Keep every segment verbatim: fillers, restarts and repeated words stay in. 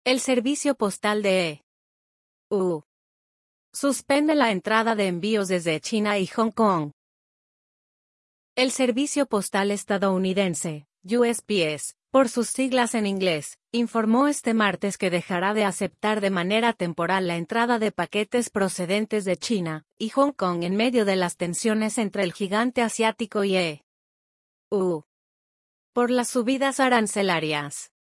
El servicio postal de E U suspende la entrada de envíos desde China y Hong Kong. El servicio postal estadounidense, U S P S, por sus siglas en inglés, informó este martes que dejará de aceptar de manera temporal la entrada de paquetes procedentes de China y Hong Kong en medio de las tensiones entre el gigante asiático y E U por las subidas arancelarias.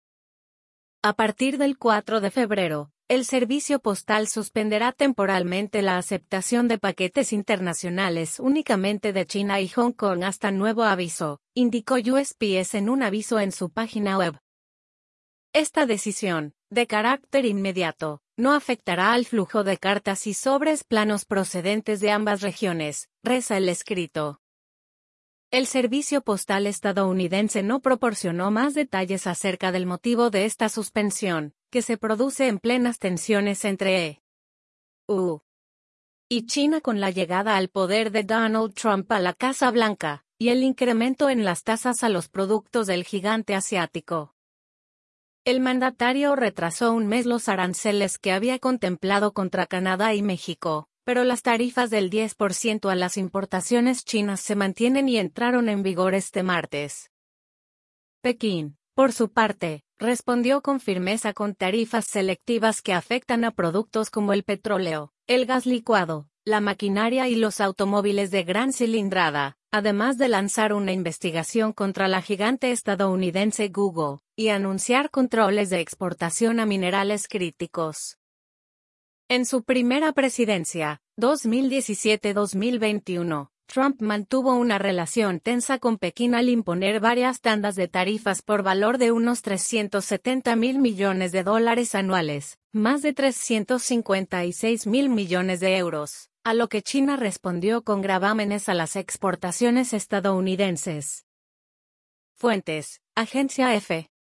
A partir del cuatro de febrero, el servicio postal suspenderá temporalmente la aceptación de paquetes internacionales únicamente de China y Hong Kong hasta nuevo aviso, indicó U S P S en un aviso en su página web. Esta decisión, de carácter inmediato, no afectará al flujo de cartas y sobres planos procedentes de ambas regiones, reza el escrito. El servicio postal estadounidense no proporcionó más detalles acerca del motivo de esta suspensión, que se produce en plenas tensiones entre E U y China con la llegada al poder de Donald Trump a la Casa Blanca, y el incremento en las tasas a los productos del gigante asiático. El mandatario retrasó un mes los aranceles que había contemplado contra Canadá y México, pero las tarifas del diez por ciento a las importaciones chinas se mantienen y entraron en vigor este martes. Pekín, por su parte, respondió con firmeza con tarifas selectivas que afectan a productos como el petróleo, el gas licuado, la maquinaria y los automóviles de gran cilindrada, además de lanzar una investigación contra la gigante estadounidense Google, y anunciar controles de exportación a minerales críticos. En su primera presidencia, dos mil diecisiete a dos mil veintiuno, Trump mantuvo una relación tensa con Pekín al imponer varias tandas de tarifas por valor de unos trescientos setenta mil millones de dólares anuales, más de trescientos cincuenta y seis mil millones de euros, a lo que China respondió con gravámenes a las exportaciones estadounidenses. Fuentes: Agencia F.